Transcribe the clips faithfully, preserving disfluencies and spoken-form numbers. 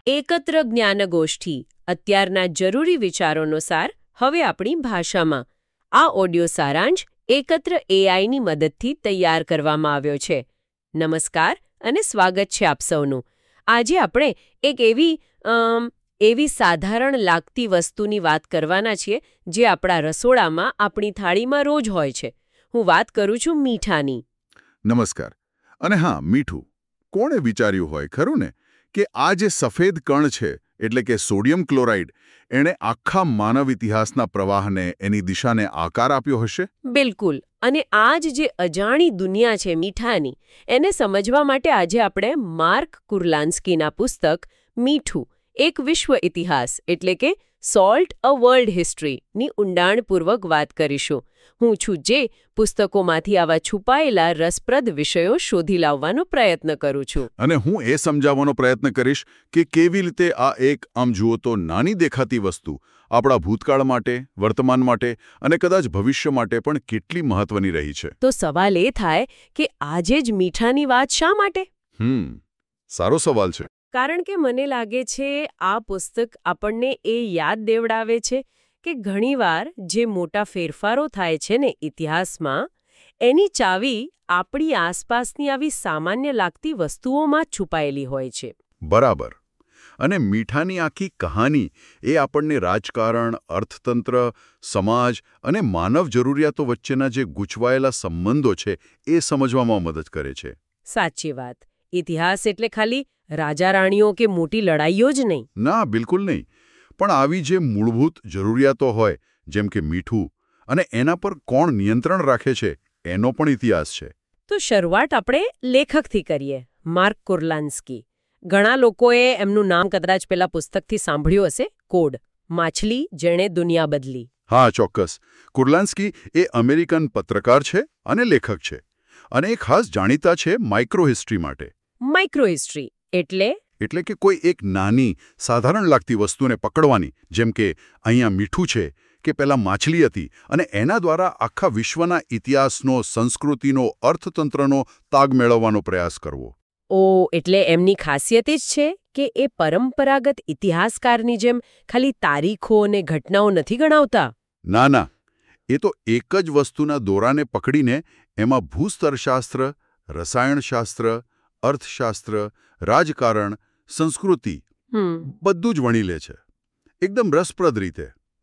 એકત્ર જ્ઞાનગોષ્ઠી અત્યારના જરૂરી વિચારોનો સાર હવે આપણી ભાષામાં. આ ઓડિયો સારાંશ એકત્ર એઆઈની મદદથી તૈયાર કરવામાં આવ્યો છે. નમસ્કાર અને સ્વાગત છે આપ સૌનું. આજે આપણે એક એવી અમ એવી સાધારણ લાગતી વસ્તુની વાત કરવાના છીએ જે આપણા રસોડામાં આપણી થાળીમાં રોજ હોય છે. હું વાત કરું છું મીઠાની. નમસ્કાર. અને હા, મીઠું કોણે વિચાર્યું હોય ખરું ને કે આ જે સફેદ કણ છે એટલે કે સોડિયમ ક્લોરાઇડ એણે આખા માનવ ઇતિહાસના પ્રવાહને એની દિશાને આકાર આપ્યો હશે? બિલકુલ. અને આ જ જે અજાણી દુનિયા છે મીઠાની, એને સમજવા માટે આજે આપણે માર્ક કુર્લાન્સ્કીના પુસ્તક મીઠું એક વિશ્વ ઇતિહાસ એટલે કે સોલ્ટ અ વર્લ્ડ હિસ્ટ્રીની ઊંડાણપૂર્વક વાત કરીશું. હું છું જે પુસ્તકોમાંથી આવા છુપાયેલા રસપ્રદ વિષયો શોધી લાવવાનો પ્રયત્ન કરું છું. અને હું એ સમજાવવાનો પ્રયત્ન કરીશ કે કેવી રીતે આ એક આમ જુઓ તો નાની દેખાતી વસ્તુ આપણા ભૂતકાળ માટે, વર્તમાન માટે અને કદાચ ભવિષ્ય માટે પણ કેટલી મહત્વની રહી છે. તો સવાલ એ થાય કે આજે જ મીઠાની વાત શા માટે? હમ સારો સવાલ છે. કારણ કે મને લાગે છે આ પુસ્તક આપણને એ યાદ દેવડાવે છે કે ઘણીવાર જે મોટા ફેરફારો થાય છે ને ઇતિહાસમાં, એની ચાવી આપણી આસપાસની આવી સામાન્ય લાગતી વસ્તુઓમાં જ છુપાયેલી હોય છે. બરાબર. અને મીઠાની આખી કહાની એ આપણને રાજકારણ, અર્થતંત્ર, સમાજ અને માનવ જરૂરિયાતો વચ્ચેના જે ગૂંચવાયેલા સંબંધો છે એ સમજવામાં મદદ કરે છે. સાચી વાત. ઇતિહાસ એટલે ખાલી રાજા રાણીઓ કે મોટી લડાઈઓ જ નહીં. ના, બિલકુલ નહીં. પણ આવી જે મૂળભૂત જરૂરિયાતો હોય જેમ કે મીઠું અને એના પર કોણ નિયંત્રણ રાખે છે એનો પણ ઇતિહાસ છે. તો શરૂઆત આપણે લેખકથી કરીએ, માર્ક કુર્લાન્સ્કી. ઘણા લોકોએ એમનું નામ કદાચ પેલા પુસ્તકથી સાંભળ્યું હશે, કોડ, માછલી જેણે દુનિયા બદલી. હા, ચોક્કસ. કુર્લાન્સ્કી એ અમેરિકન પત્રકાર છે અને લેખક છે. અને એ ખાસ જાણીતા છે માઇક્રો હિસ્ટ્રી માટે. માઇક્રો હિસ્ટ્રી એટલે એટલે કે કોઈ એક નાની સાધારણ લાગતી વસ્તુને પકડવાની, જેમ કે અહીંયા મીઠું છે કે પેલા માછલી હતી, અને એના દ્વારા આખા વિશ્વના ઇતિહાસનો, સંસ્કૃતિનો, અર્થતંત્રનો તાગ મેળવવાનો પ્રયાસ કરવો. ઓ, એટલે એમની ખાસિયત જ છે કે એ પરંપરાગત ઇતિહાસકારની જેમ ખાલી તારીખો અને ઘટનાઓ નથી ગણાવતા. ના ના, એ તો એક જ વસ્તુના દોરાને પકડીને એમાં ભૂસ્તરશાસ્ત્ર, રસાયણશાસ્ત્ર, અર્થશાસ્ત્ર, રાજકારણ, સંસ્કૃતિ બધું જ વણી લે છે, એકદમ રસપ્રદ રીતે.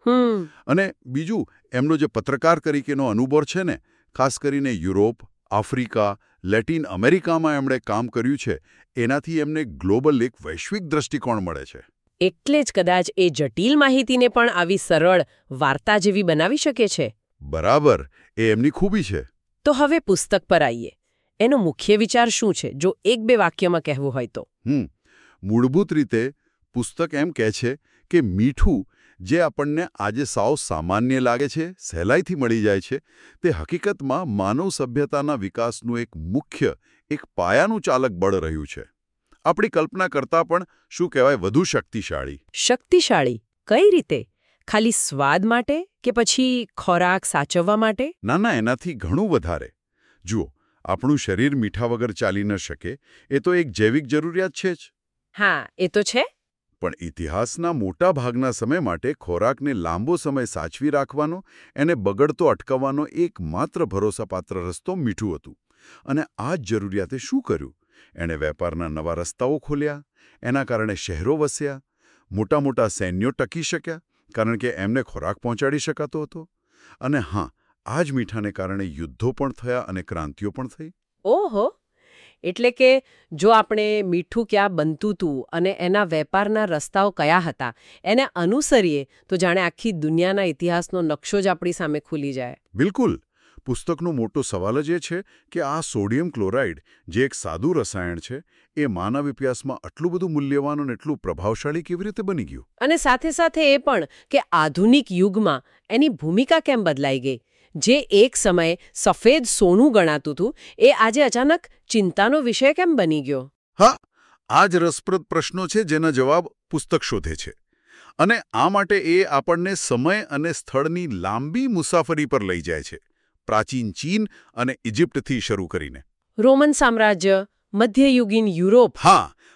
અને બીજું, એમનો જે પત્રકાર તરીકેનો અનુભવ છે ને, ખાસ કરીને યુરોપ, આફ્રિકા, લેટિન અમેરિકામાં એમણે કામ કર્યું છે, એનાથી એમને ગ્લોબલ એક વૈશ્વિક દ્રષ્ટિકોણ મળે છે. એટલે જ કદાચ એ જટિલ માહિતીને પણ આવી સરળ વાર્તા જેવી બનાવી શકે છે. બરાબર, એ એમની ખૂબી છે. તો હવે પુસ્તક પર આવીએ. એનો મુખ્ય વિચાર શું છે, જો એક બે વાક્યમાં કહેવું હોય તો? હમ મૂળભૂત રીતે પુસ્તક એમ કહે છે કે મીઠું જે આપણને આજે સાવ સામાન્ય લાગે છે, સહેલાઈથી મળી જાય છે, તે હકીકતમાં માનવ સભ્યતાના વિકાસનું એક મુખ્ય, એક પાયાનું ચાલક બળ રહ્યું છે. આપણી કલ્પના કરતાં પણ શું કહેવાય વધુ શક્તિશાળી. શક્તિશાળી કઈ રીતે? ખાલી સ્વાદ માટે કે પછી ખોરાક સાચવવા માટે? ના ના, એનાથી ઘણું વધારે. જુઓ, આપણું શરીર મીઠા વગર ચાલી ન શકે, એ તો એક જૈવિક જરૂરિયાત છે જ. હા, એ તો છે. પણ ઇતિહાસના મોટા ભાગના સમય માટે ખોરાકને લાંબો સમય સાચવી રાખવાનો, એને બગડતો અટકાવવાનો એકમાત્ર ભરોસાપાત્ર રસ્તો મીઠું હતું. અને આ જ જરૂરિયાતે શું કર્યું? એણે વેપારના નવા રસ્તાઓ ખોલ્યા, એના કારણે શહેરો વસ્યા, મોટા મોટા સૈન્યો ટકી શક્યા, કારણ કે એમને ખોરાક પહોંચાડી શકાતો હતો. અને હા, આ જ મીઠાને કારણે યુદ્ધો પણ થયા અને ક્રાંતિઓ પણ થઈ. ઓહો! એટલે કે જો આપણે મીઠું ક્યાં બનતું હતું અને એના વેપારના રસ્તાઓ કયા હતા એને અનુસરીએ તો જાણે આખી દુનિયાના ઇતિહાસનો નકશો જ આપણી સામે ખુલી જાય. બિલકુલ. પુસ્તકનો મોટો સવાલ જ એ છે કે આ સોડિયમ ક્લોરાઇડ, જે એક સાદું રસાયણ છે, એ માનવ ઇતિહાસમાં આટલું બધું મૂલ્યવાન અને એટલું પ્રભાવશાળી કેવી રીતે બની ગયું? અને સાથે સાથે એ પણ કે આધુનિક યુગમાં એની ભૂમિકા કેમ બદલાઈ ગઈ? જે એક સમયે સફેદ સોનું ગણાતું હતું, એ આજે અચાનક ચિંતાનો વિષય કેમ બની ગયો? હા, આ જ રસપ્રદ પ્રશ્નો છે જેના જવાબ પુસ્તક શોધે છે. અને આ માટે એ આપણને સમય અને સ્થળની લાંબી મુસાફરી પર લઈ જાય છે, પ્રાચીન ચીન અને ઇજિપ્તથી શરૂ કરીને રોમન સામ્રાજ્ય, મધ્યયુગીન યુરોપ. હા,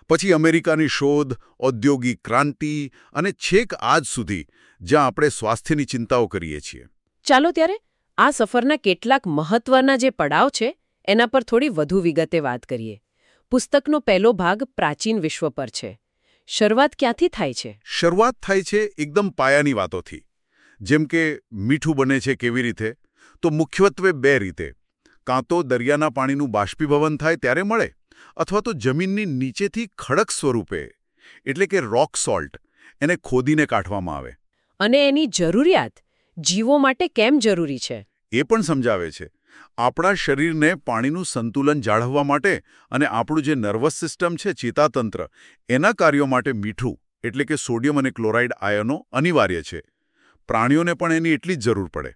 પછી અમેરિકાની શોધ, ઔદ્યોગિક ક્રાંતિ અને છેક આજ સુધી જ્યાં આપણે સ્વાસ્થ્યની ચિંતાઓ કરીએ છીએ. ચાલો ત્યારે આ સફરના કેટલાક મહત્વના જે પડાવ છે એના પર થોડી વધુ વિગતે વાત કરીએ. પુસ્તકનો પહેલો ભાગ પ્રાચીન વિશ્વ પર છે. શરૂઆત ક્યાંથી થાય છે? શરૂઆત થાય છે એકદમ પાયાની વાતોથી. જેમ કે મીઠું બને છે કેવી રીતે? તો મુખ્યત્વે બે રીતે. કાં તો દરિયાના પાણીનું બાષ્પીભવન થાય ત્યારે મળે, અથવા તો જમીનની નીચેથી ખડક સ્વરૂપે એટલે કે રોક સોલ્ટ એને ખોદીને કાઢવામાં આવે. અને એની જરૂરિયાત જીવો માટે કેમ જરૂરી છે એ પણ સમજાવે છે. આપણા શરીરને પાણીનું સંતુલન જાળવવા માટે અને આપણું જે નર્વસ સિસ્ટમ છે, ચેતાતંત્ર, એના કાર્યો માટે મીઠું એટલે કે સોડિયમ અને ક્લોરાઇડ આયનો અનિવાર્ય છે. પ્રાણીઓને પણ એની એટલી જ જરૂર પડે.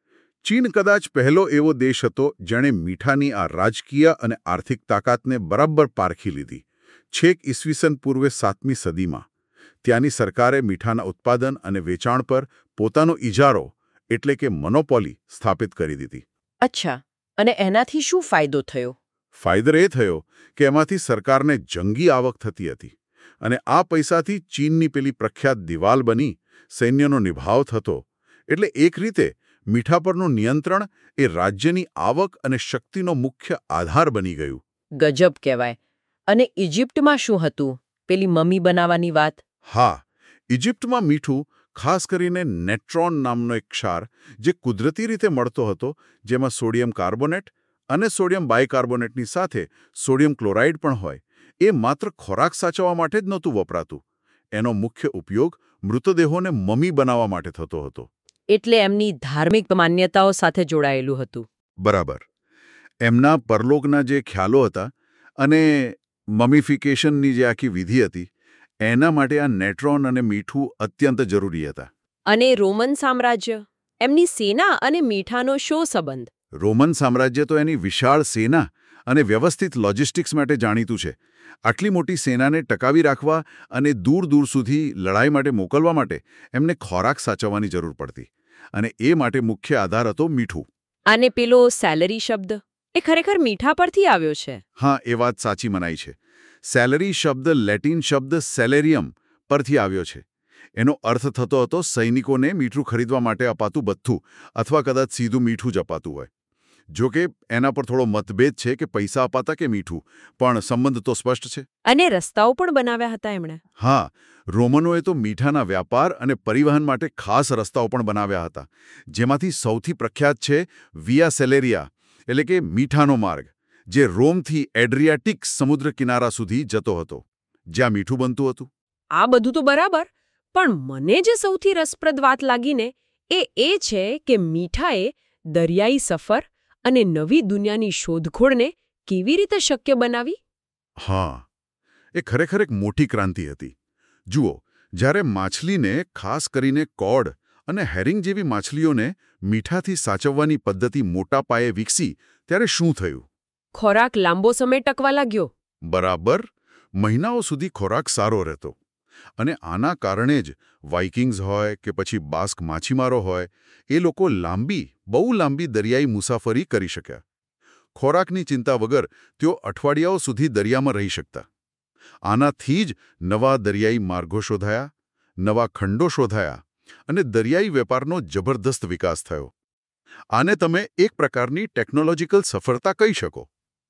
ચીન કદાચ પહેલો એવો દેશ હતો જેણે મીઠાની આ રાજકીય અને આર્થિક તાકાતને બરાબર પારખી લીધી. છેક ઈસવીસન પૂર્વે સાતમી સદીમાં ત્યાંની સરકારે મીઠાના ઉત્પાદન અને વેચાણ પર પોતાનો ઇજારો એટલે કે મોનોપોલી સ્થાપિત કરી દીધી. અચ્છા, અને એનાથી શું ફાયદો થયો? ફાયદો એ થયો કે એમાંથી સરકારને જંગી આવક થતી હતી અને આ પૈસાથી ચીનની પેલી પ્રખ્યાત દિવાલ બની સૈન્યનો નિભાવ થતો. એટલે એક રીતે મીઠા પરનું નિયંત્રણ એ રાજ્યની આવક અને શક્તિનો મુખ્ય આધાર બની ગયું. ગજબ કહેવાય. અને ઇજિપ્તમાં શું હતું? પેલી મમી બનાવવાની વાત? હા, ઇજિપ્તમાં મીઠું, ખાસ કરીને નેટ્રોન નામનો એક ક્ષાર જે કુદરતી રીતે મળતો હતો, જેમાં સોડિયમ કાર્બોનેટ અને સોડિયમ બાયકાર્બોનેટની સાથે સોડિયમ ક્લોરાઇડ પણ હોય, એ માત્ર ખોરાક સાચવવા માટે જ નહોતું વપરાતું. એનો મુખ્ય ઉપયોગ મૃતદેહોને મમી બનાવવા માટે થતો હતો. એટલે એમની ધાર્મિક માન્યતાઓ સાથે જોડાયેલું હતું. બરાબર. એમના પરલોકના જે ખ્યાલો હતા અને મમીફિકેશનની જે આખી વિધિ હતી, એના માટે આ નેટ્રોન અને મીઠું અત્યંત જરૂરી હતા. અને રોમન સામ્રાજ્ય, એમની સેના અને મીઠાનો શો સંબંધ? રોમન સામ્રાજ્ય તો એની વિશાળ સેના અને વ્યવસ્થિત લોજિસ્ટિક્સ માટે જાણીતું છે. આટલી મોટી સેનાને ટકાવી રાખવા અને દૂર દૂર સુધી લડાઈ માટે મોકલવા માટે એમને ખોરાક સાચવવાની જરૂર પડતી. અને એ માટે મુખ્ય આધાર હતો મીઠું. અને પેલો સેલરી શબ્દ, એ ખરેખર મીઠા પરથી આવ્યો છે? હા, એ વાત સાચી મનાય છે. સેલરી શબ્દ લેટિન શબ્દ સેલેરિયમ પરથી આવ્યો છે. એનો અર્થ થતો હતો સૈનિકોને મીઠું ખરીદવા માટે અપાતું બથ્થું, અથવા કદાચ સીધું મીઠું જ અપાતું હોય. જો કે એના પર થોડો મતભેદ છે કે પૈસા અપાતા કે મીઠું, પણ સંબંધ તો સ્પષ્ટ છે. અને રસ્તાઓ પણ બનાવ્યા હતા એમણે? હા, રોમનોએ તો મીઠાના વ્યાપાર અને પરિવહન માટે ખાસ રસ્તાઓ પણ બનાવ્યા હતા, જેમાંથી સૌથી પ્રખ્યાત છે વિયા સેલેરિયા એટલે કે મીઠાનો માર્ગ, જે રોમથી એડ્રિયાટિક સમુદ્ર કિનારા સુધી જતો હતો, જ્યાં મીઠું બનતું હતું. આ બધું તો બરાબર, પણ મને જે સૌથી રસપ્રદ વાત લાગીને એ એ છે કે મીઠાએ દરિયાઈ સફર અને નવી દુનિયાની શોધખોળને કેવી રીતે શક્ય બનાવી? હા, એ ખરેખર એક મોટી ક્રાંતિ હતી. જુઓ, જ્યારે માછલીને, ખાસ કરીને કોડ અને હેરિંગ જેવી માછલીઓને મીઠાથી સાચવવાની પદ્ધતિ મોટા પાયે વિકસી, ત્યારે શું થયું? ખોરાક લાંબો સમય ટકવા લાગ્યો. બરાબર. મહિનાઓ સુધી ખોરાક સારો રહેતો. અને આના કારણે જ વાઇકિંગ્સ હોય કે પછી બાસ્ક માછીમારો હોય, એ લોકો લાંબી, બહુ લાંબી દરિયાઈ મુસાફરી કરી શક્યા. ખોરાકની ચિંતા વગર તેઓ અઠવાડિયાઓ સુધી દરિયામાં રહી શકતા. આનાથી જ નવા દરિયાઈ માર્ગો શોધાયા, નવા ખંડો શોધાયા અને દરિયાઈ વેપારનો જબરદસ્ત વિકાસ થયો. આને તમે એક પ્રકારની ટેકનોલોજીકલ સફળતા કહી શકો.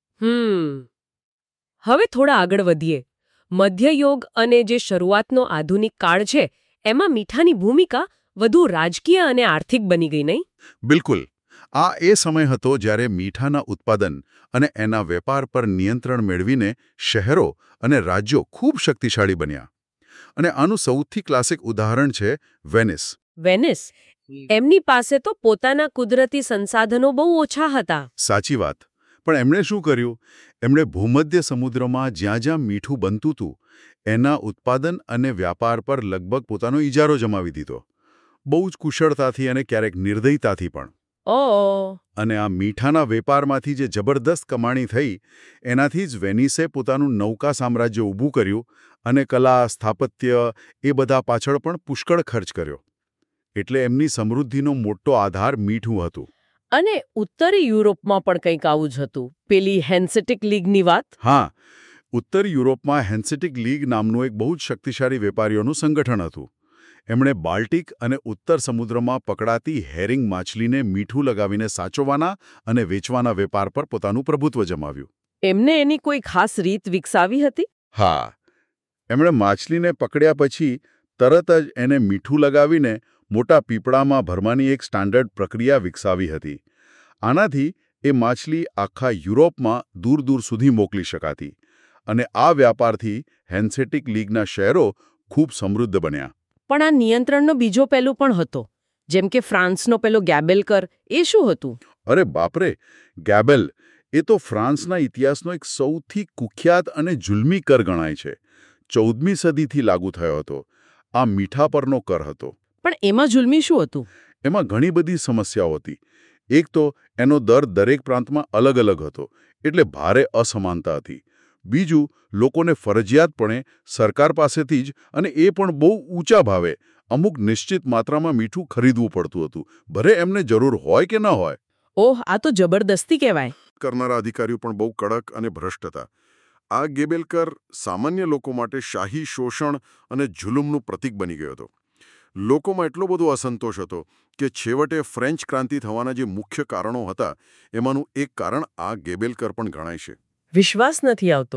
હમ હવે થોડા આગળ વધીએ. મધ્યયુગ અને જે શરૂઆતનો આધુનિક કાળ છે, એમાં મીઠાની ભૂમિકા વધુ રાજકીય અને આર્થિક બની ગઈ, નહીં? બિલકુલ. આ એ સમય હતો જ્યારે મીઠાના ઉત્પાદન અને એના વેપાર પર નિયંત્રણ મેળવીને શહેરો અને રાજ્યો ખૂબ શક્તિશાળી બન્યા. અને આનું સૌથી ક્લાસિક ઉદાહરણ છે વેનિસ. વેનિસ? એમની પાસે તો પોતાના કુદરતી સંસાધનો બહુ ઓછા હતા. સાચી વાત. પણ એમણે શું કર્યું? એમણે ભૂમધ્ય સમુદ્રમાં જ્યાં જ્યાં મીઠું બનતું હતું, એના ઉત્પાદન અને વ્યાપાર પર લગભગ પોતાનો ઇજારો જમાવી દીધો. બહુ જ કુશળતાથી અને ક્યારેક નિર્દયતાથી પણ. ઓહ! અને આ મીઠાના વેપારમાંથી જે જબરદસ્ત કમાણી થઈ, એનાથી જ વેનિસે પોતાનું નૌકા સામ્રાજ્ય ઊભું કર્યું અને કલા, સ્થાપત્ય એ બધા પાછળ પણ પુષ્કળ ખર્ચ કર્યો. એટલે એમની સમૃદ્ધિનો મોટો આધાર મીઠું હતું. અને ઉત્તરી યુરોપમાં પણ કંઈક આવું જ હતું, પેલી હેન્સેટિક લીગની વાત? હા, ઉત્તર યુરોપમાં હેન્સેટિક લીગ નામનું એક બહુ જ શક્તિશાળી વેપારીઓનું સંગઠન હતું. એમણે બાલ્ટિક અને ઉત્તર સમુદ્રમાં પકડાતી હેરિંગ માછલીને મીઠું લગાવીને સાચવવાના અને વેચવાના વેપાર પર પોતાનું પ્રભુત્વ જમાવ્યું. એમને એની કોઈ ખાસ રીત વિકસાવી હતી? હા, એમણે માછલીને પકડ્યા પછી તરત જ એને મીઠું લગાવીને મોટા પીપળામાં ભરવાની એક સ્ટાન્ડર્ડ પ્રક્રિયા વિકસાવી હતી. આનાથી એ માછલી આખા યુરોપમાં દૂર દૂર સુધી મોકલી શકાતી અને આ વ્યાપારથી હેન્સેટિક લીગના શહેરો ખૂબ સમૃદ્ધ બન્યા. પણ આ નિયંત્રણનો બીજો પહેલું પણ હતો, જેમ કે ફ્રાન્સનો પેલો ગેબેલ કર. એ શું હતું? અરે બાપરે, ગેબેલ એ તો ફ્રાન્સના ઇતિહાસનો એક સૌથી કુખ્યાત અને જુલ્મી કર ગણાય છે. ચૌદમી સદીથી લાગુ થયો હતો. આ મીઠા પરનો કર હતો. પણ એમાં જુલ્મી શું હતું? એમાં ઘણી બધી સમસ્યાઓ હતી. એક તો એનો દર દરેક પ્રાંતમાં અલગ અલગ હતો, એટલે ભારે અસમાનતા હતી. બીજું, લોકોને ફરજિયાતપણે સરકાર પાસેથી જ, અને એ પણ બહુ ઊંચા ભાવે, અમુક નિશ્ચિત માત્રામાં મીઠું ખરીદવું પડતું હતું, ભલે એમને જરૂર હોય કે ન હોય. ઓહ, આ તો જબરદસ્તી કહેવાય. કરનારા અધિકારીઓ પણ બહુ કડક અને ભ્રષ્ટ હતા. આ ગેબેલ કર સામાન્ય લોકો માટે શાહી શોષણ અને જુલુમનું પ્રતીક બની ગયો હતો. લોકોમાં એટલો બધો અસંતોષ હતો કે છેવટે ફ્રેન્ચ ક્રાંતિ થવાના જે મુખ્ય કારણો હતા એમાંનું એક કારણ આ ગેબેલ કર પણ ગણાય છે. વિશ્વાસ નથી આવતો.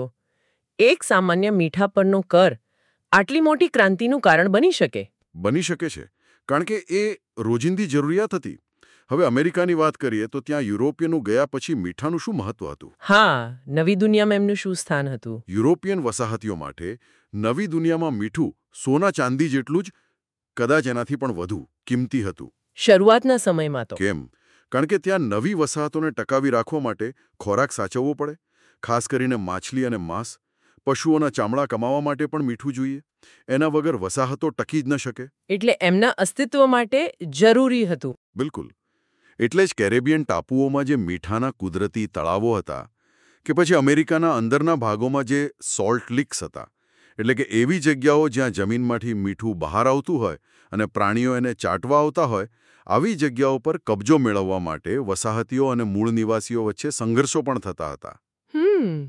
એક સામાન્ય મીઠા પરનો કર આટલી મોટી ક્રાંતિનું કારણ બની શકે? બની શકે છે, કારણ કે એ રોજિંદી જરૂરિયાત હતી. હવે અમેરિકાની વાત કરીએ તો ત્યાં યુરોપિયનો ગયા પછી મીઠાનું શું મહત્વ હતું? હા, નવી દુનિયામાં એમનું શું સ્થાન હતું? યુરોપિયન વસાહતીઓ માટે નવી દુનિયામાં મીઠું સોના ચાંદી જેટલું જ, કદાચ એનાથી પણ વધુ કિંમતી હતું. શરૂઆતના સમયમાં તો કેમ? કારણ કે ત્યાં નવી વસાહતોને ટકાવી રાખવા માટે ખોરાક સાચવવો પડે, ખાસ કરીને માછલી અને માંસ. પશુઓના ચામડા કમાવા માટે પણ મીઠું જોઈએ. એના વગર વસાહતો ટકી જ ન શકે. એટલે એમના અસ્તિત્વ માટે જરૂરી હતું. બિલકુલ. એટલે જ કેરેબિયન ટાપુઓમાં જે મીઠાના કુદરતી તળાવો હતા, કે પછી અમેરિકાના અંદરના ભાગોમાં જે સોલ્ટ લીક્સ હતા, એટલે કે એવી જગ્યાઓ જ્યાં જમીનમાંથી મીઠું બહાર આવતું હોય અને પ્રાણીઓ એને ચાટવા આવતા હોય, આવી જગ્યાઓ પર કબજો મેળવવા માટે વસાહતીઓ અને મૂળ નિવાસીઓ વચ્ચે સંઘર્ષો પણ થતા હતા. હમ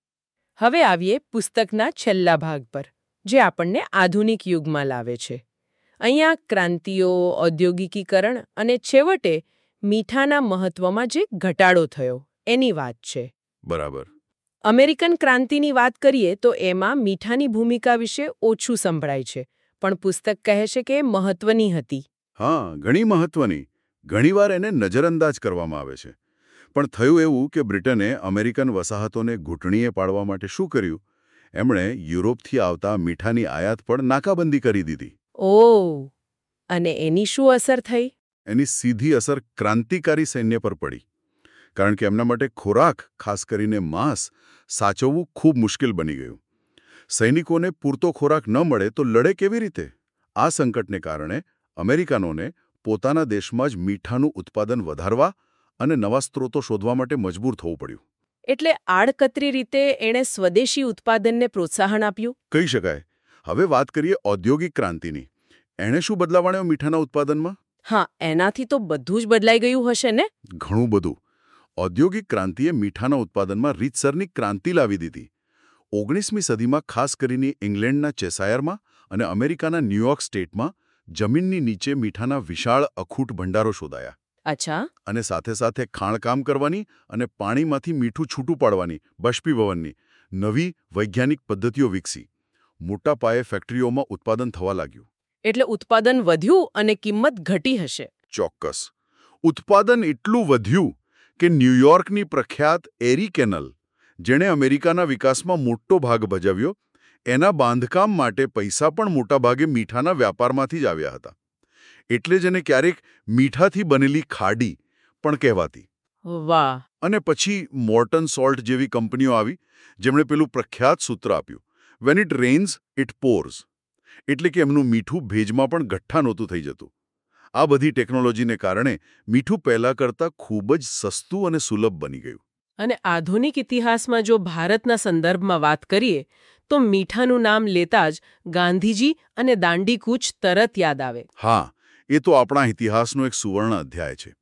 હવે આવીએ પુસ્તકના છેલ્લા ભાગ પર, જે આપણને આધુનિક યુગમાં લાવે છે. અહીંયા ક્રાંતિઓ, ઔદ્યોગિકીકરણ અને છેવટે મીઠાના મહત્વમાં જે ઘટાડો થયો એની વાત છે. બરાબર. અમેરિકન ક્રાંતિની વાત કરીએ તો એમાં મીઠાની ભૂમિકા વિશે ઓછું સંભળાય છે, પણ પુસ્તક કહે છે કે એ મહત્વની હતી. હા, ઘણી મહત્વની. ઘણીવાર એને નજરઅંદાજ કરવામાં આવે છે. પણ થયું એવું કે બ્રિટને અમેરિકન વસાહતોને ઘૂંટણીએ પાડવા માટે શું કર્યું? એમણે યુરોપથી આવતા મીઠાની આયાત પર નાકાબંધી કરી દીધી. ઓહ, અને એની શું અસર થઈ? એની સીધી અસર ક્રાંતિકારી સૈન્ય પર પડી. કારણ કે એમના માટે ખોરાક, ખાસ કરીને માંસ, સાચવવું ખૂબ મુશ્કેલ બની ગયું. સૈનિકોને પૂરતો ખોરાક ન મળે તો લડે કેવી રીતે? આ સંકટને કારણે અમેરિકનોને પોતાના દેશમાં જ મીઠાનું ઉત્પાદન વધારવા અને નવા સ્ત્રોતો શોધવા માટે મજબૂર થવું પડ્યું. એટલે આડકતરી રીતે એણે સ્વદેશી ઉત્પાદનને પ્રોત્સાહન આપ્યું, કહી શકાય. હવે વાત કરીએ ઔદ્યોગિક ક્રાંતિની. એણે શું બદલાવ આણ્યો મીઠાના ઉત્પાદનમાં? હા, એનાથી તો બધું જ બદલાઈ ગયું હશે ને? ઘણું બધું. ઔદ્યોગિક ક્રાંતિએ મીઠાના ઉત્પાદનમાં રીતસરની ક્રાંતિ લાવી દીધી. ઓગણીસમી સદીમાં ખાસ કરીને ઇંગ્લેન્ડના ચેસાયરમાં અને અમેરિકાના ન્યૂયોર્ક સ્ટેટમાં જમીનની નીચે મીઠાના વિશાળ અખૂટ ભંડારો શોધાયા. અચ્છા. અને સાથે સાથે ખાણકામ કરવાની અને પાણીમાંથી મીઠું છૂટું પાડવાની બાષ્પીભવનની નવી વૈજ્ઞાનિક પદ્ધતિઓ વિકસી. મોટા પાયે ફેક્ટરીઓમાં ઉત્પાદન થવા લાગ્યું. એટલે ઉત્પાદન વધ્યું અને કિંમત ઘટી હશે. ચોક્કસ. ઉત્પાદન એટલું વધ્યું કે ન્યૂયોર્કની પ્રખ્યાત એરી કેનલ, જેણે અમેરિકાના વિકાસમાં મોટો ભાગ ભજવ્યો, એના બાંધકામ માટે પૈસા પણ મોટાભાગે મીઠાના વ્યાપારમાંથી જ આવ્યા હતા. એટલે જ એને ક્યારેક મીઠાથી બનેલી ખાડી પણ કહેવાતી. વાહ. અને પછી મોર્ટન સોલ્ટ જેવી કંપનીઓ આવી, જેમણે પેલું પ્રખ્યાત સૂત્ર આપ્યું, when it rains it pours. એટલે કે એમનું મીઠું ભેજમાં પણ ગઠ્ઠા નહોતું થઈ જતું. આ બધી ટેકનોલોજીને કારણે મીઠું પહેલા કરતાં ખૂબ જ સસ્તું અને સુલભ બની ગયું. અને આધુનિક ઇતિહાસમાં જો ભારતના સંદર્ભમાં વાત કરીએ તો મીઠાનું નામ લેતા જ ગાંધીજી અને દાંડી કૂચ તરત યાદ આવે. હા, એ તો આપણા ઇતિહાસનો એક સુવર્ણ અધ્યાય છે.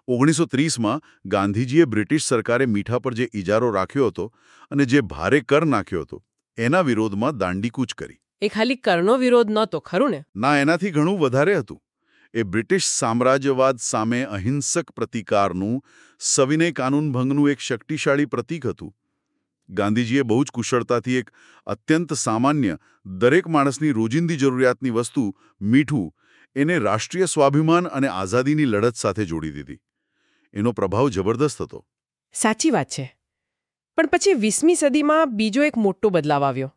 ઓગણીસો ત્રીસમાં ગાંધીજીએ બ્રિટિશ સરકારે મીઠા પર જે ઇજારો રાખ્યો હતો અને જે ભારે કર નાખ્યો હતો એના વિરોધમાં દાંડીકૂચ કરી. એ ખાલી કરનો વિરોધ નહોતો, ખરું ને? ના, એનાથી ઘણું વધારે હતું. એ બ્રિટિશ સામ્રાજ્યવાદ સામે અહિંસક પ્રતિકારનું, સવિનય કાનૂનભંગનું એક શક્તિશાળી પ્રતીક હતું. ગાંધીજીએ બહુ જ કુશળતાથી એક અત્યંત સામાન્ય, દરેક માણસની રોજિંદી જરૂરિયાતની વસ્તુ મીઠું એને રાષ્ટ્રીય સ્વાભિમાન અને આઝાદીની લડત સાથે જોડી દીધી. એનો પ્રભાવ જબરદસ્ત હતો. સાચી વાત છે. પણ પછી વીસમી સદીમાં બીજો એક મોટો બદલાવ આવ્યો.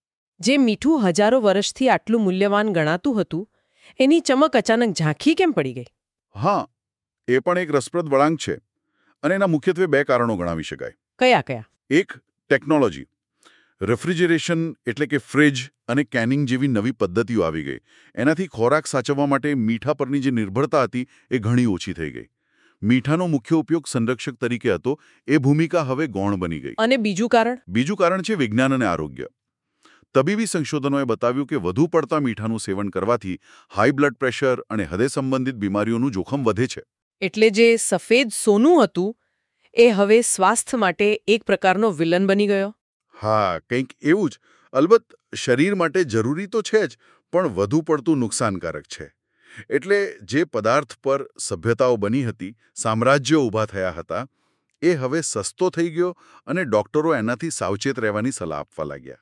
જે મીઠું હજારો વર્ષથી આટલું મૂલ્યવાન ગણાતું હતું, એની ચમક અચાનક ઝાંખી કેમ પડી ગઈ? હા, એ પણ એક રસપ્રદ વળાંક છે અને એના મુખ્યત્વે બે કારણો ગણાવી શકાય. કયા કયા? એક, ટેકનોલોજી. રેફ્રિજરેશન એટલે કે ફ્રિજ અને કેનિંગ જેવી નવી પદ્ધતિઓ આવી ગઈ. એનાથી ખોરાક સાચવવા માટે મીઠા પરની જે નિર્ભરતા હતી એ ઘણી ઓછી થઈ ગઈ. મીઠાનો મુખ્ય ઉપયોગ સંરક્ષક તરીકે હતો, એ ભૂમિકા હવે ગૌણ બની ગઈ. અને બીજું કારણ? બીજું કારણ છે વિજ્ઞાન અને આરોગ્ય. તબીબી સંશોધનોએ બતાવ્યું કે વધુ પડતા મીઠાનું સેવન કરવાથી હાઈ બ્લડ પ્રેશર અને હૃદય સંબંધિત બીમારીઓનું જોખમ વધે છે. એટલે જે સફેદ સોનું હતું એ હવે સ્વાસ્થ્ય માટે એક પ્રકારનો વિલન બની ગયો? હા, કંઈક એવું જ. અલબત્ત શરીર માટે જરૂરી તો છે જ, પણ વધુ પડતું નુકસાનકારક છે. એટલે જે પદાર્થ પર સભ્યતાઓ બની હતી, સામ્રાજ્યો ઊભા થયા હતા, એ હવે સસ્તો થઈ ગયો અને ડોક્ટરો એનાથી સાવચેત રહેવાની સલાહ આપવા લાગ્યા.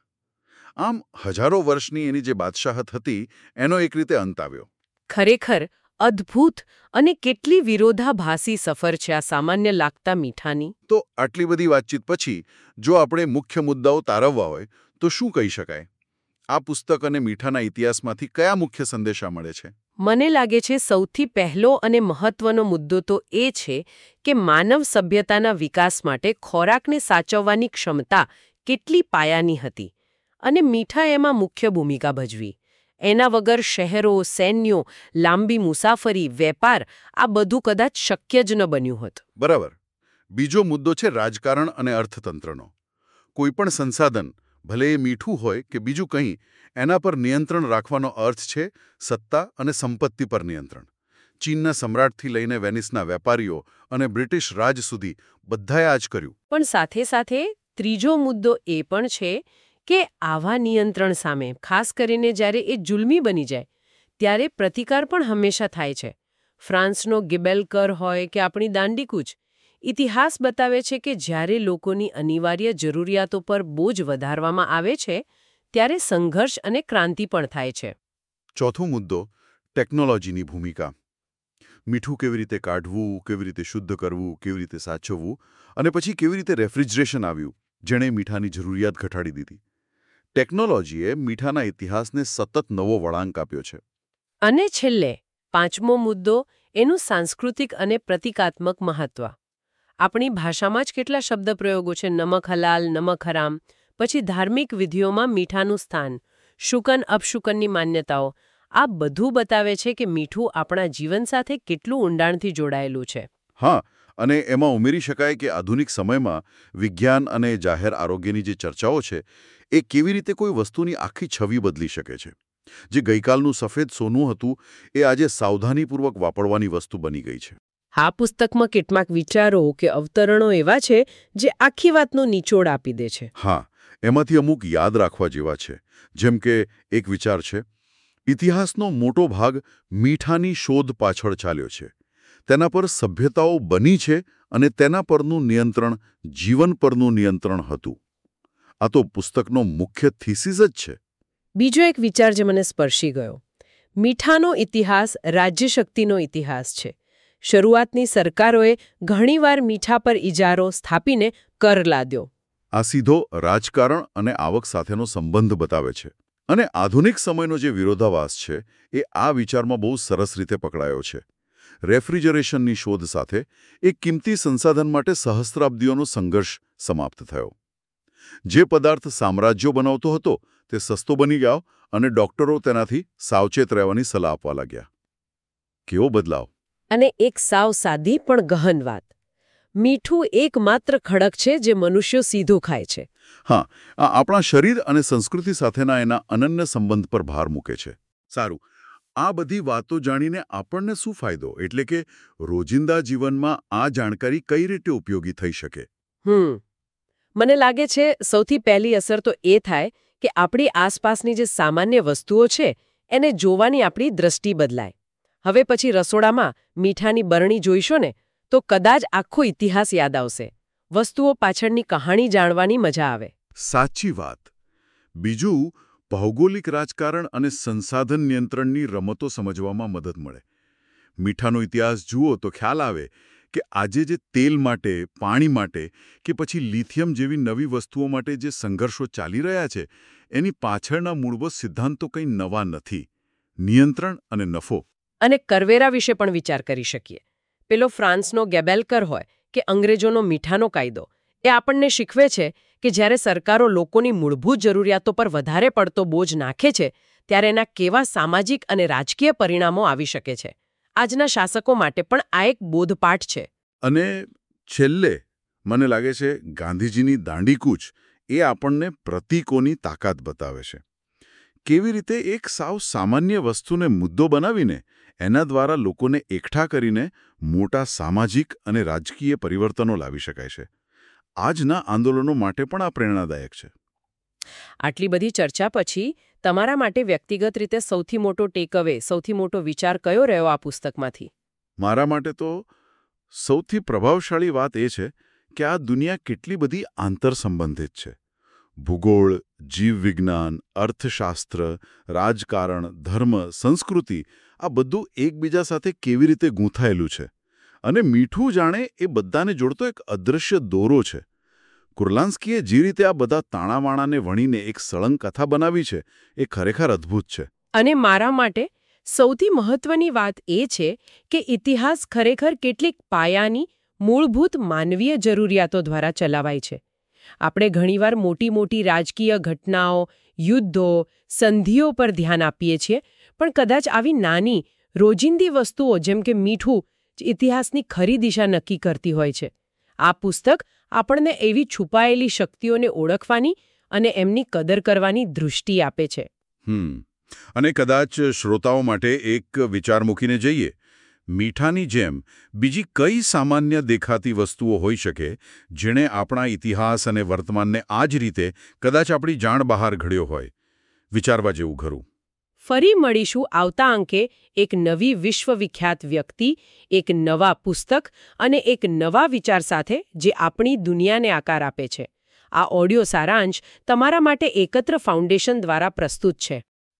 આમ હજારો વર્ષની એની જે બાદશાહત હતી એનો એક રીતે અંત આવ્યો. ખરેખર અદ્ભુત અને કેટલી વિરોધાભાસી સફર છે આ સામાન્ય લાગતા મીઠાની. તો આટલી બધી વાતચીત પછી જો આપણે મુખ્ય મુદ્દાઓ તારવવા હોય તો શું કહી શકાય? આ પુસ્તક અને મીઠાના ઇતિહાસમાંથી કયા મુખ્ય સંદેશા મળે છે? મને લાગે છે સૌથી પહેલો અને મહત્વનો મુદ્દો તો એ છે કે માનવ સભ્યતાના વિકાસ માટે ખોરાકને સાચવવાની ક્ષમતા કેટલી પાયાની હતી અને મીઠા એમાં મુખ્ય ભૂમિકા ભજવી. એના વગર શહેરો, સૈન્યો, લાંબી મુસાફરી, વેપાર આ બધું કદાચ શક્ય જ ન બન્યું હોત. બરાબર. બીજો મુદ્દો છે રાજકારણ અને અર્થતંત્રનો. કોઈપણ સંસાધન, ભલે એ મીઠું હોય કે બીજું કંઈ, એના પર નિયંત્રણ રાખવાનો અર્થ છે સત્તા અને સંપત્તિ પર નિયંત્રણ. ચીનના સમ્રાટથી લઈને વેનિસના વેપારીઓ અને બ્રિટિશ રાજ સુધી બધાએ આ જ કર્યું. પણ સાથે સાથે ત્રીજો મુદ્દો એ પણ છે કે આવા નિયંત્રણ સામે, ખાસ કરીને જ્યારે એ જુલ્મી બની જાય, ત્યારે પ્રતિકાર પણ હંમેશા થાય છે. ફ્રાન્સનો ગિબેલકર હોય કે આપણી દાંડીકૂચ, ઇતિહાસ બતાવે છે કે જ્યારે લોકોની અનિવાર્ય જરૂરિયાતો પર બોજ વધારવામાં આવે છે, ત્યારે સંઘર્ષ અને ક્રાંતિ પણ થાય છે. ચોથો મુદ્દો, ટેકનોલોજીની ભૂમિકા. મીઠું કેવી રીતે કાઢવું, કેવી રીતે શુદ્ધ કરવું, કેવી રીતે સાચવવું, અને પછી કેવી રીતે રેફ્રિજરેશન આવ્યું, જેણે મીઠાની જરૂરિયાત ઘટાડી દીધી. ટેકનોલોજીએ મીઠાના ઇતિહાસને સતત નવો વળાંક આપ્યો છે. અને છેલ્લે પાંચમો મુદ્દો, એનું સાંસ્કૃતિક અને પ્રતિકાત્મક મહત્વ. આપણી ભાષામાં જ કેટલા શબ્દપ્રયોગો છે: નમક હલાલ, નમક હરામ. પછી ધાર્મિક વિધિઓમાં મીઠાનું સ્થાન, શુકન અપશુકનની માન્યતાઓ. આ બધું બતાવે છે કે મીઠું આપણા જીવન સાથે કેટલું ઊંડાણથી જોડાયેલું છે. હા, અને એમાં ઉમેરી શકાય કે આધુનિક સમયમાં વિજ્ઞાન અને જાહેર આરોગ્યની જે ચર્ચાઓ છે એ કેવી રીતે કોઈ વસ્તુની આખી છબી બદલી શકે છે. જે ગઈકાલનું સફેદ સોનું હતું એ આજે સાવધાનીપૂર્વક વાપરવાની વસ્તુ બની ગઈ છે. આ પુસ્તકમાં કેટલાક વિચારો કે અવતરણો એવા છે જે આખી વાતનો નિચોડ આપી દે છે. હા, એમાંથી અમુક યાદ રાખવા જેવા છે. જેમ કે એક વિચાર છે, ઇતિહાસનો મોટો ભાગ મીઠાની શોધ પાછળ ચાલ્યો છે. તેના પર સભ્યતાઓ બની છે અને તેના પરનું નિયંત્રણ જીવન પરનું નિયંત્રણ હતું. આ તો પુસ્તકનો મુખ્ય થીસીસ જ છે. બીજો એક વિચાર જે મને સ્પર્શી ગયો, મીઠાનો ઇતિહાસ રાજ્યશક્તિનો ઇતિહાસ છે. શરૂઆતની સરકારોએ ઘણીવાર મીઠા પર ઇજારો સ્થાપીને કર લાદ્યો. આ સીધો રાજકારણ અને આવક સાથેનો સંબંધ બતાવે છે. અને આધુનિક સમયનો જે વિરોધાભાસ છે એ આ વિચારમાં બહુ સરસ રીતે પકડાયો છે. રેફ્રિજરેશનની શોધ સાથે એક કિંમતી સંસાધન માટે સહસ્ત્રાબ્દીઓનો સંઘર્ષ સમાપ્ત થયો. જે પદાર્થ સામ્રાજ્યો બનાવતો હતો તે સસ્તો બની ગયો અને ડોક્ટરો તેનાથી સાવચેત રહેવાની સલાહ આપવા લાગ્યા. કેવો બદલાવ! અને એક સાવ સાદી પણ ગહન વાત, મીઠું એકમાત્ર ખડક છે જે મનુષ્યો સીધું ખાય છે. હા, આ આપણા શરીર અને સંસ્કૃતિ સાથેના એના અનન્ય સંબંધ પર ભાર મૂકે છે. સારું, આ બધી વાતો જાણીને આપણને શું ફાયદો, એટલે કે રોજિંદા જીવનમાં આ જાણકારી કઈ રીતે ઉપયોગી થઈ શકે? હમ મને લાગે છે સૌથી પહેલી અસર તો એ થાય કે આપણી આસપાસની જે સામાન્ય વસ્તુઓ છે એને જોવાની આપણી દ્રષ્ટિ બદલાય. હવે પછી રસોડામાં મીઠાની બરણી જોઈશો ને તો કદાચ આખો ઇતિહાસ યાદ આવશે. વસ્તુઓ પાછળની કહાણી જાણવાની મજા આવે. સાચી વાત. બીજું, ભૌગોલિક રાજકારણ અને સંસાધન નિયંત્રણની રમતો સમજવામાં મદદ મળે. મીઠાનો ઇતિહાસ જુઓ તો ખ્યાલ આવે કે આજે જે તેલ માટે, પાણી માટે કે પછી લિથિયમ જેવી નવી વસ્તુઓ માટે જે સંઘર્ષો ચાલી રહ્યા છે એની પાછળના મૂળભૂત સિદ્ધાંતો કંઈ નવા નથી. નિયંત્રણ અને નફો. અને કરવેરા વિશે પણ વિચાર કરી શકીએ. પેલો ફ્રાન્સનો ગેબેલ્કર હોય કે અંગ્રેજોનો મીઠાનો કાયદો, એ આપણને શીખવે છે કે જ્યારે સરકારો લોકોની મૂળભૂત જરૂરિયાતો પર વધારે પડતો બોજ નાખે છે ત્યારે એના કેવા સામાજિક અને રાજકીય પરિણામો આવી શકે છે. આજના શાસકો માટે પણ આ એક બોધપાઠ છે. અને છેલ્લે મને લાગે છે ગાંધીજીની દાંડીકૂચ એ આપણને પ્રતીકોની તાકાત બતાવે છે. કેવી રીતે એક સાવ સામાન્ય વસ્તુને મુદ્દો બનાવીને એના દ્વારા લોકોને એકઠા કરીને મોટા સામાજિક અને રાજકીય પરિવર્તનો લાવી શકાય છે. આજના આંદોલનો માટે પણ આ પ્રેરણાદાયક છે. આટલી બધી ચર્ચા પછી તમારા માટે વ્યક્તિગત રીતે સૌથી મોટો ટેકઅવે, સૌથી મોટો વિચાર કયો રહ્યો આ પુસ્તકમાંથી? મારા માટે તો સૌથી પ્રભાવશાળી વાત એ છે કે આ દુનિયા કેટલી બધી આંતરસંબંધિત છે. ભૂગોળ, જીવવિજ્ઞાન, અર્થશાસ્ત્ર, રાજકારણ, ધર્મ, સંસ્કૃતિ આ બધું એકબીજા સાથે કેવી રીતે ગૂંથાયેલું છે. અને મીઠું જાણે એ બધાને જોડતો એક અદૃશ્ય દોરો છે. કુર્લાન્સ્કીએ જે રીતે આ બધા તાણાવાણાને વણીને એક સળંગ કથા બનાવી છે એ ખરેખર અદ્ભુત છે. અને મારા માટે સૌથી મહત્વની વાત એ છે કે ઇતિહાસ ખરેખર કેટલીક પાયાની મૂળભૂત માનવીય જરૂરિયાતો દ્વારા ચલાવાય છે. આપણે ઘણીવાર મોટી મોટી રાજકીય ઘટનાઓ, યુદ્ધો, સંધિઓ પર ધ્યાન આપીએ છીએ, પણ કદાચ આવી નાની રોજિંદી વસ્તુઓ જેમ કે મીઠું ઇતિહાસની ખરી દિશા નક્કી કરતી હોય છે. આ પુસ્તક આપણને એવી છુપાયેલી શક્તિઓને ઓળખવાની અને એમની કદર કરવાની દૃષ્ટિ આપે છે. હમ અને કદાચ શ્રોતાઓ માટે એક વિચાર મૂકીને જઈએ. મીઠાની જેમ બીજી કઈ સામાન્ય દેખાતી વસ્તુઓ હોઈ શકે જેણે આપણા ઇતિહાસ અને વર્તમાનને આ જ રીતે કદાચ આપણી જાણ બહાર ઘડ્યો હોય? વિચારવા જેવું ખરું. ફરી મળીશું આવતા અંકે એક નવી વિશ્વવિખ્યાત વ્યક્તિ, એક નવા પુસ્તક અને એક નવા વિચાર સાથે જે આપણી દુનિયાને આકાર આપે છે. આ ઓડિયો સારાંશ તમારા માટે એકત્ર ફાઉન્ડેશન દ્વારા પ્રસ્તુત છે.